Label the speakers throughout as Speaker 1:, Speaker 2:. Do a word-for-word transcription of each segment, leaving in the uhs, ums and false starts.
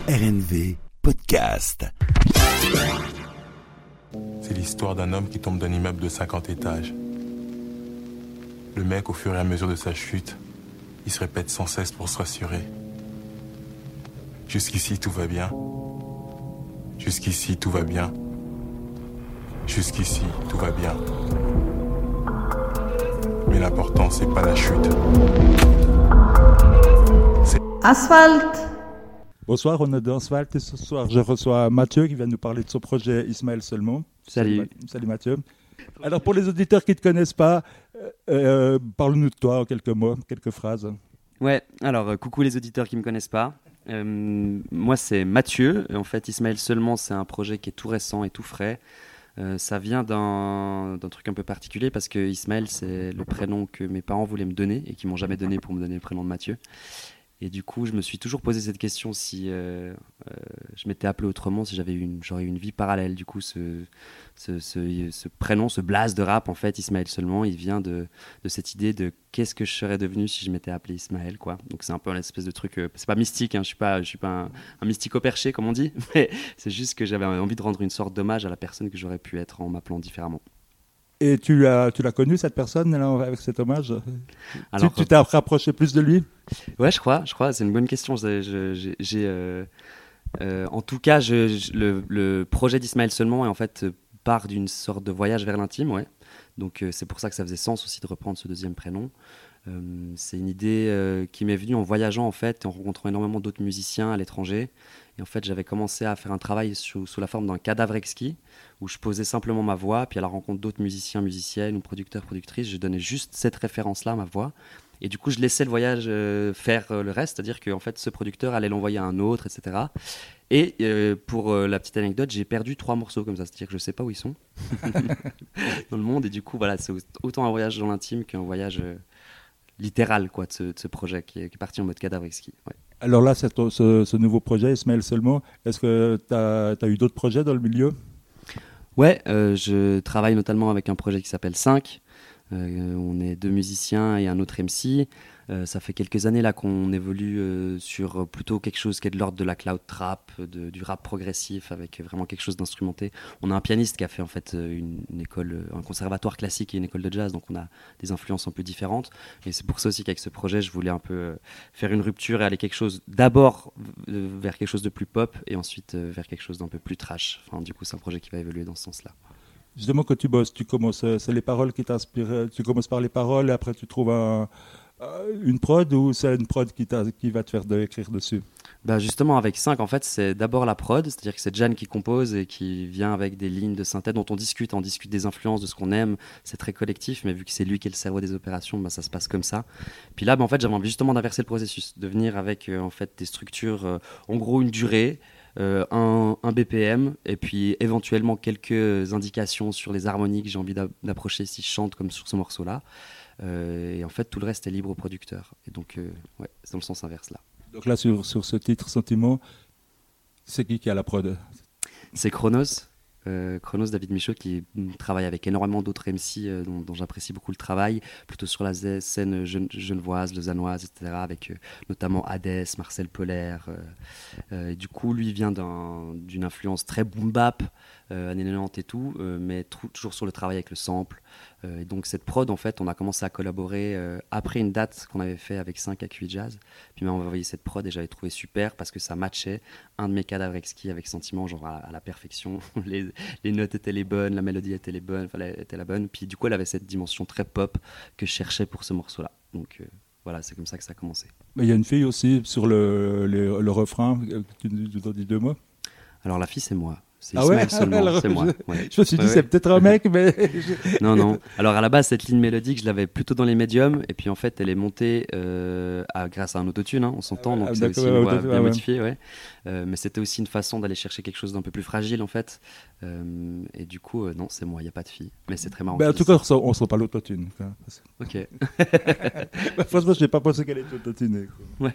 Speaker 1: R N V Podcast.
Speaker 2: C'est l'histoire d'un homme qui tombe d'un immeuble de cinquante étages. Le mec, au fur et à mesure de sa chute, il se répète sans cesse pour se rassurer. Jusqu'ici, tout va bien. Jusqu'ici, tout va bien. Jusqu'ici, tout va bien. Mais l'important, c'est pas la chute. C'est...
Speaker 3: Asphalt.
Speaker 4: Bonsoir, on est dans Asphalt et ce soir je reçois Mathieu qui vient nous parler de son projet Ismaël Seulement.
Speaker 5: Salut.
Speaker 4: Salut, Salut Mathieu. Alors pour les auditeurs qui ne te connaissent pas, euh, euh, parle-nous de toi en quelques mots, quelques phrases.
Speaker 5: Ouais, alors euh, coucou les auditeurs qui ne me connaissent pas. Euh, moi c'est Mathieu. En fait Ismaël Seulement c'est un projet qui est tout récent et tout frais. Euh, ça vient d'un, d'un truc un peu particulier parce que Ismaël c'est le prénom que mes parents voulaient me donner et qui m'ont jamais donné pour me donner le prénom de Mathieu. Et du coup, je me suis toujours posé cette question si euh, euh, je m'étais appelé autrement, si j'avais une, j'aurais eu une vie parallèle. Du coup, ce, ce, ce, ce prénom, ce blaze de rap, en fait, Ismaël Seulement, il vient de, de cette idée de qu'est-ce que je serais devenu si je m'étais appelé Ismaël, quoi. Donc c'est un peu une espèce de truc, euh, c'est pas mystique, hein, je suis pas, je suis pas un, un mystico perché, comme on dit, mais c'est juste que j'avais envie de rendre une sorte d'hommage à la personne que j'aurais pu être en m'appelant différemment.
Speaker 4: Et tu l'as, tu l'as connu cette personne là, avec cet hommage?
Speaker 5: Alors,
Speaker 4: Tu, tu t'es rapproché plus de lui?
Speaker 5: Ouais, je crois, je crois, c'est une bonne question. J'ai, j'ai, j'ai, euh, euh, en tout cas, je, je, le, le projet d'Ismaël Seulement est en fait part d'une sorte de voyage vers l'intime, ouais. Donc euh, c'est pour ça que ça faisait sens aussi de reprendre ce deuxième prénom. Euh, c'est une idée euh, qui m'est venue en voyageant en fait, et en rencontrant énormément d'autres musiciens à l'étranger. Et en fait, j'avais commencé à faire un travail sous, sous la forme d'un cadavre exquis, où je posais simplement ma voix, puis à la rencontre d'autres musiciens, musiciennes ou producteurs, productrices, je donnais juste cette référence-là, ma voix. Et du coup, je laissais le voyage euh, faire euh, le reste, c'est-à-dire qu'en fait, ce producteur allait l'envoyer à un autre, et cetera. Et euh, pour euh, la petite anecdote, j'ai perdu trois morceaux comme ça, c'est-à-dire que je ne sais pas où ils sont dans le monde. Et du coup, voilà, c'est autant un voyage dans l'intime qu'un voyage euh, littéral quoi, de, ce, de ce projet qui est, qui est parti en mode cadavre exquis. Ouais.
Speaker 4: Alors là, c'est ton, ce, ce nouveau projet, Ismaël Seulement, est-ce que tu as eu d'autres projets dans le milieu?
Speaker 5: Ouais, euh, je travaille notamment avec un projet qui s'appelle cinq. Euh, on est deux musiciens et un autre M C. Euh, ça fait quelques années là qu'on évolue euh, sur plutôt quelque chose qui est de l'ordre de la cloud trap, de, du rap progressif avec vraiment quelque chose d'instrumenté. On a un pianiste qui a fait en fait une, une école, un conservatoire classique et une école de jazz, donc on a des influences un peu différentes. Et c'est pour ça aussi qu'avec ce projet, je voulais un peu euh, faire une rupture et aller quelque chose d'abord euh, vers quelque chose de plus pop et ensuite euh, vers quelque chose d'un peu plus trash. Enfin, du coup, c'est un projet qui va évoluer dans ce sens-là.
Speaker 4: Justement, quand tu bosses, tu commences, c'est les paroles qui t'inspirent, tu commences par les paroles et après tu trouves un, une prod ou c'est une prod qui, qui va te faire de, écrire dessus?
Speaker 5: Bah justement, avec cinq, en fait, c'est d'abord la prod, c'est-à-dire que c'est Jan qui compose et qui vient avec des lignes de synthèse dont on discute, on discute des influences, de ce qu'on aime, c'est très collectif, mais vu que c'est lui qui est le cerveau des opérations, bah, ça se passe comme ça. Puis là, bah, en fait, j'avais envie justement d'inverser le processus, de venir avec euh, en fait, des structures, euh, en gros une durée, Euh, un, un B P M et puis éventuellement quelques indications sur les harmonies que j'ai envie d'approcher si je chante comme sur ce morceau-là. Euh, et en fait, tout le reste est libre au producteur. Et donc, euh, ouais, c'est dans le sens inverse là.
Speaker 4: Donc là, sur, sur ce titre Sentiment, c'est qui qui a la prod? C'est
Speaker 5: Chronos. Euh, Chronos, David Michaud, qui travaille avec énormément d'autres M C euh, dont, dont j'apprécie beaucoup le travail, plutôt sur la scène gene- genevoise, lausannoise, et cetera, avec euh, notamment Hadès, Marcel Polaire. Euh, euh, et du coup, lui vient d'un, d'une influence très boom-bap, euh, années quatre-vingt-dix et tout, euh, mais tr- toujours sur le travail avec le sample. Euh, et donc cette prod, en fait, on a commencé à collaborer euh, après une date qu'on avait fait avec cinq à Q I Jazz. Puis on m'a envoyé cette prod et j'avais trouvé super parce que ça matchait un de mes cadavres exquis avec Sentiment, genre à, à la perfection. les, les notes étaient les bonnes, la mélodie était les bonnes, enfin, elle était la bonne. Puis du coup, elle avait cette dimension très pop que je cherchais pour ce morceau-là. Donc euh, voilà, c'est comme ça que ça a commencé.
Speaker 4: Mais il y a une fille aussi sur le, le, le refrain, tu nous en dis deux mots?
Speaker 5: Alors la fille, c'est moi. C'est
Speaker 4: ah
Speaker 5: Ismaël
Speaker 4: ouais
Speaker 5: Seulement,
Speaker 4: Alors,
Speaker 5: c'est moi.
Speaker 4: Je,
Speaker 5: ouais.
Speaker 4: je me suis dit,
Speaker 5: ouais,
Speaker 4: c'est
Speaker 5: ouais.
Speaker 4: peut-être un mec, mais...
Speaker 5: non, non. Alors à la base, cette ligne mélodique, je l'avais plutôt dans les médiums, et puis en fait, elle est montée euh, à, grâce à un autotune, hein, on s'entend, donc ah, c'est aussi une voix ouais, bien ouais. modifiée, ouais. Euh, mais c'était aussi une façon d'aller chercher quelque chose d'un peu plus fragile, en fait. Euh, et du coup, euh, non, c'est moi, il n'y a pas de fille. Mais c'est très marrant.
Speaker 4: Ben, en tout cas, on ne sent pas l'autotune.
Speaker 5: Ok.
Speaker 4: Franchement, je n'ai pas pensé qu'elle était autotunée.
Speaker 5: Ouais.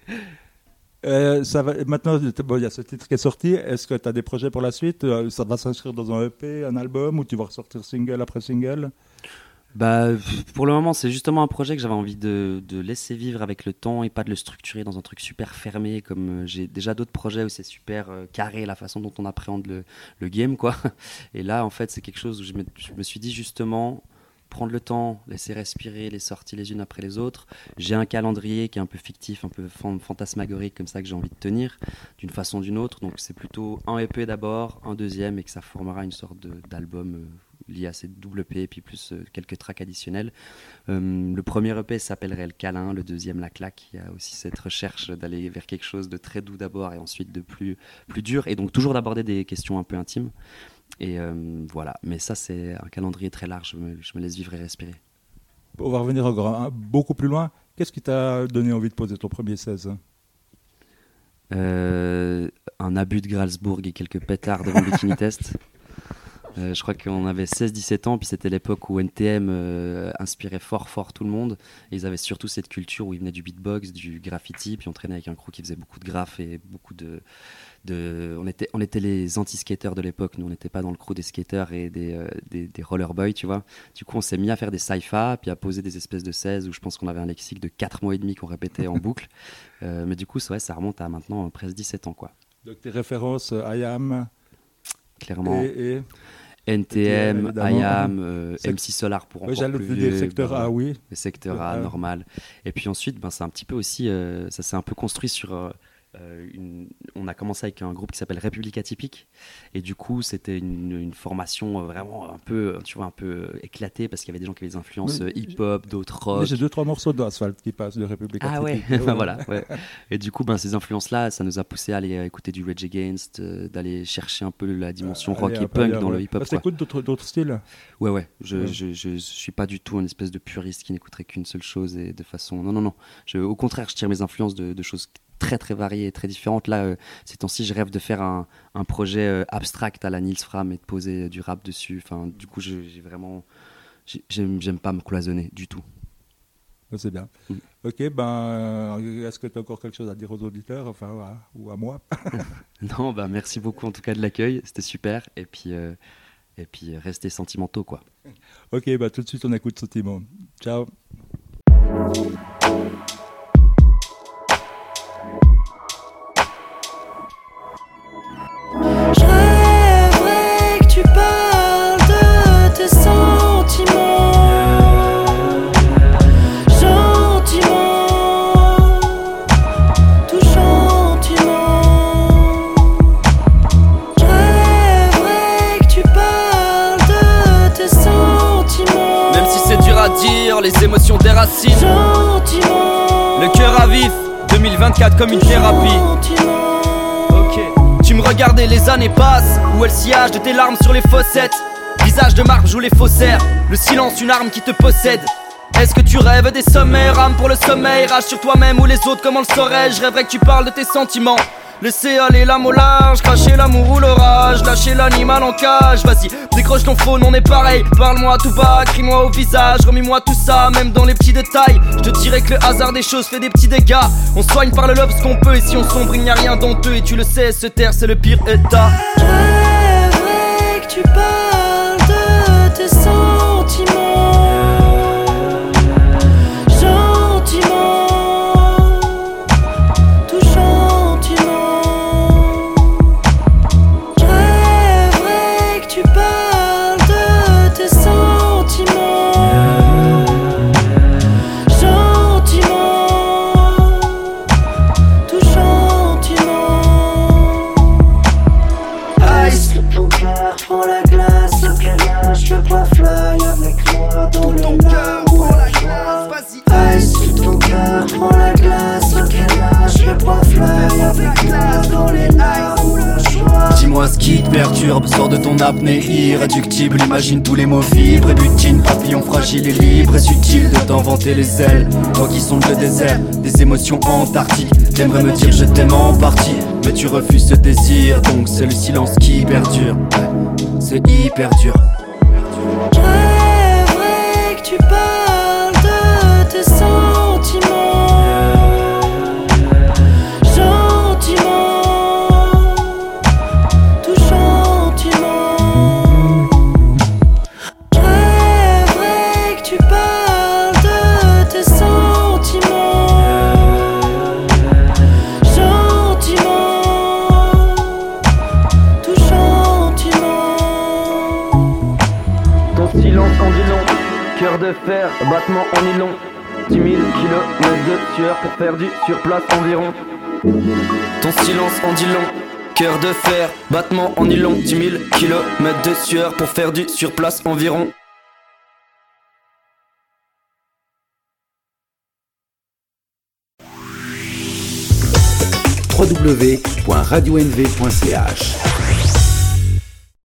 Speaker 4: Euh, ça va, maintenant, bon, il y a ce titre qui est sorti. Est-ce que tu as des projets pour la suite? Ça va s'inscrire dans un E P, un album, ou tu vas ressortir single après single?
Speaker 5: Bah, pour le moment, c'est justement un projet que j'avais envie de, de laisser vivre avec le temps et pas de le structurer dans un truc super fermé, comme euh, j'ai déjà d'autres projets où c'est super euh, carré la façon dont on appréhende le, le game, quoi. Et là, en fait, c'est quelque chose où je me, je me suis dit justement prendre le temps, laisser respirer les sorties les unes après les autres. J'ai un calendrier qui est un peu fictif, un peu fan- fantasmagorique comme ça que j'ai envie de tenir d'une façon ou d'une autre. Donc c'est plutôt un E P d'abord, un deuxième et que ça formera une sorte de, d'album euh, lié à ces double P et puis plus euh, quelques tracks additionnels. Euh, le premier E P s'appellerait Le Câlin, le deuxième La Claque. Il y a aussi cette recherche d'aller vers quelque chose de très doux d'abord et ensuite de plus, plus dur et donc toujours d'aborder des questions un peu intimes. Et euh, voilà, mais ça c'est un calendrier très large, je me, je me laisse vivre et respirer.
Speaker 4: On va revenir encore, hein, beaucoup plus loin. Qu'est-ce qui t'a donné envie de poser ton premier seize?
Speaker 5: euh, Un abus de Gralsbourg et quelques pétards devant Bikini Test. Euh, je crois qu'on avait seize dix-sept ans, puis c'était l'époque où N T M euh, inspirait fort fort tout le monde. Et ils avaient surtout cette culture où ils venaient du beatbox, du graffiti, puis on traînait avec un crew qui faisait beaucoup de graphes et beaucoup de... de... On, était, on était les anti-skaters de l'époque, nous on n'était pas dans le crew des skaters et des, euh, des, des roller boys, tu vois. Du coup on s'est mis à faire des sci-fi, puis à poser des espèces de seize où je pense qu'on avait un lexique de quatre mois et demi qu'on répétait en boucle. Euh, mais du coup ouais, ça remonte à maintenant euh, presque dix-sept ans, quoi.
Speaker 4: Donc tes références, euh, I A M
Speaker 5: Clairement.
Speaker 4: et... et...
Speaker 5: N T M,
Speaker 4: évidemment.
Speaker 5: I A M, euh, M C Solar pour
Speaker 4: Ouais,
Speaker 5: encore
Speaker 4: j'allais
Speaker 5: plus
Speaker 4: te
Speaker 5: vieux.
Speaker 4: dire secteur
Speaker 5: bah,
Speaker 4: A, oui.
Speaker 5: Le secteur A,
Speaker 4: Ah.
Speaker 5: normal. Et puis ensuite, ben, c'est un petit peu aussi, euh, ça s'est un peu construit sur... euh, euh, une... On a commencé avec un groupe qui s'appelle République Atypique. Et du coup, c'était une, une formation euh, vraiment un peu, tu vois, un peu euh, éclatée parce qu'il y avait des gens qui avaient des influences
Speaker 4: Mais-
Speaker 5: euh, hip-hop, d'autres
Speaker 4: Mais
Speaker 5: rock.
Speaker 4: j'ai deux, trois morceaux d'Asphalt qui passent de République
Speaker 5: Ah ouais,
Speaker 4: Atypique.
Speaker 5: ben voilà. Ouais. Et du coup, ben, ces influences-là, ça nous a poussé à aller euh, écouter du Rage Against, euh, d'aller chercher un peu la dimension rock
Speaker 4: Allez,
Speaker 5: et
Speaker 4: un peu
Speaker 5: punk
Speaker 4: ailleurs,
Speaker 5: dans
Speaker 4: ouais.
Speaker 5: le hip-hop.
Speaker 4: Parce
Speaker 5: quoi.
Speaker 4: que t'écoutes d'autres, d'autres styles.
Speaker 5: Ouais, ouais, je,
Speaker 4: Ouais.
Speaker 5: je, je, je suis pas du tout une espèce de puriste qui n'écouterait qu'une seule chose et de façon. Non, non, non. Je, au contraire, je tire mes influences de, de choses très, très variées et très différentes. Là, euh, ces temps-ci, je rêve de faire un, un projet euh, abstract à la Nils Fram et de poser euh, du rap dessus. Enfin, du coup, je- j'ai vraiment. j'ai- J'aime, j'aime pas me cloisonner du tout.
Speaker 4: Ouais, c'est bien.
Speaker 5: Mm.
Speaker 4: Ok, ben, euh, est-ce que tu as encore quelque chose à dire aux auditeurs, enfin, à- ou à moi?
Speaker 5: Non, bah merci beaucoup en tout cas de l'accueil, c'était super. Et puis, euh, et puis restez sentimentaux, quoi.
Speaker 4: Ok, ben, tout de suite, on écoute Sentiment. Ciao.
Speaker 3: Je rêverais que tu parles de tes sentiments gentiment, tout gentiment. Je rêverais que tu parles de tes sentiments
Speaker 6: Même si c'est dur à dire, les émotions déracinent.
Speaker 3: gentiment,
Speaker 6: Le cœur à vif, deux mille vingt-quatre comme une thérapie.
Speaker 3: gentiment.
Speaker 6: Ok. Tu me regardais, les années passent. Où est le sillage de tes larmes sur les fossettes? Visage de marbre joue les faussaires. Le silence, une arme qui te possède. Est-ce que tu rêves des sommets? Rame pour le sommeil, rage sur toi-même ou les autres, comment le saurais-je? Je rêverais que tu parles de tes sentiments. Laisser aller l'âme au large, cracher l'amour ou l'orage, lâcher l'animal en cage. Vas-y, décroche ton phone, on est pareil. Parle-moi tout bas, crie-moi au visage, remets-moi tout ça, même dans les petits détails. Je te dirais que le hasard des choses fait des petits dégâts. On soigne par le love ce qu'on peut, et si on sombre, il n'y a rien d'honteux. Et tu le sais, se taire, c'est le pire état.
Speaker 3: Je rêverais que tu parles de tes sentiments gentiment, tout gentiment. Je rêverais que tu parles de tes sentiments gentiment, tout gentiment. Ice, ton cœur prend la glace, le canage, le bois fly avec moi dans les larmes. Ice, ton cœur prend la glace, le canage, le bois fly avec moi dans les larmes.
Speaker 6: Dis-moi ce qui te perturbe, sors de ton apnée irréductible. Imagine tous les mots fibres et butine, papillon fragile et libre. Est-ce utile de t'inventer les ailes? Toi qui sondes le désert, des émotions antarctiques. T'aimerais me dire je t'aime en partie, mais tu refuses ce désir, donc c'est le silence qui perdure. Ouais, c'est hyper dur.
Speaker 3: Je rêverais que tu parles de tes sentiments gentiment, tout gentiment. Je rêverais que tu
Speaker 6: silence en dit long, cœur de fer, battement en nylon. Dix mille kilomètres de sueur pour faire du surplace environ. Ton silence en dit long, cœur de fer, battement en nylon. Dix mille kilomètres de sueur pour faire du surplace environ.
Speaker 1: w w w point radio n v point c h